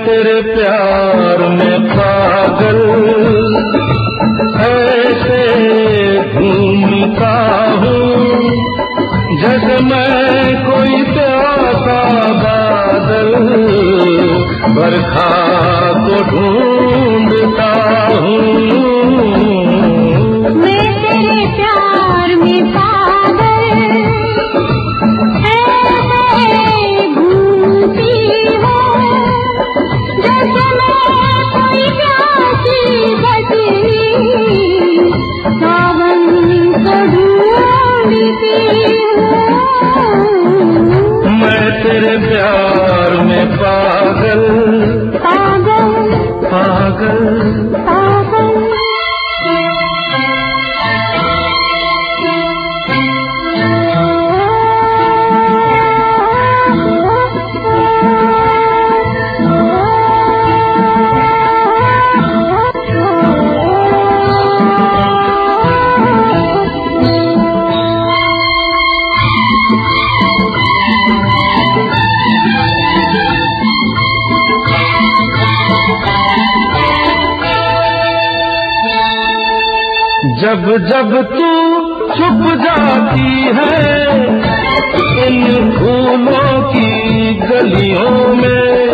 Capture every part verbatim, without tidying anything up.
तेरे प्यार में पागल ऐसे घूमता हूँ जैसे मैं कोई प्यासा बादल बरखा को ढूंढता हूँ। मैं तेरे प्यार में पागल ऐसे घूमती हूँ जैसे मैं कोई प्यासी बजरी सावन को ढूंढती हूँ। मैं तेरे प्यार में पागल पागल पागल पागल। जब जब तू छुप जाती है इन फूलों की गलियों में,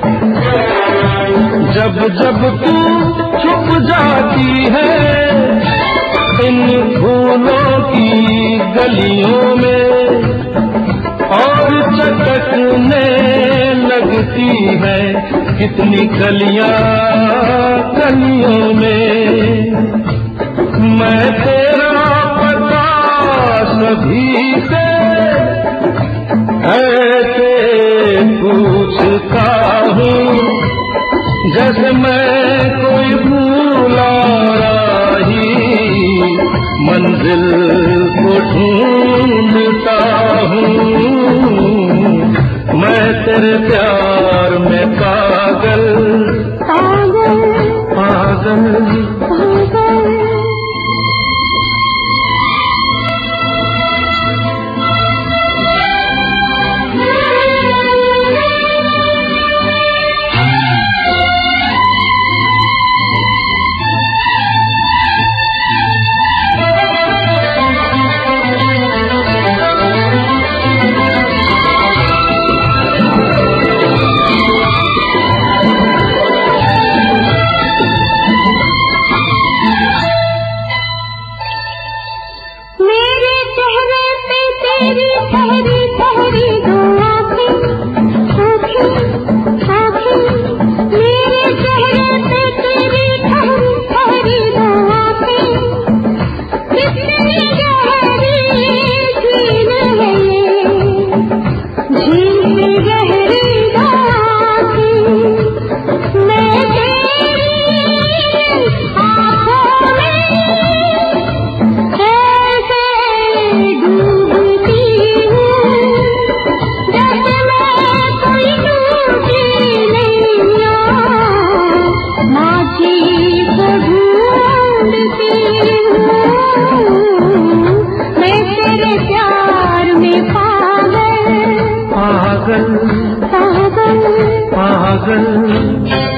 जब जब तू छुप जाती है इन फूलों की गलियों में और चटकने लगती है कितनी कलियां कलियों में। मैं तेरा पता सभी से ऐसे पूछता हूँ जैसे मैं कोई भूला राही मंजिल को ढूंढता हूँ। मैं तेरे प्यार में पागल पागल पागल पागल। पागल पागल पागल।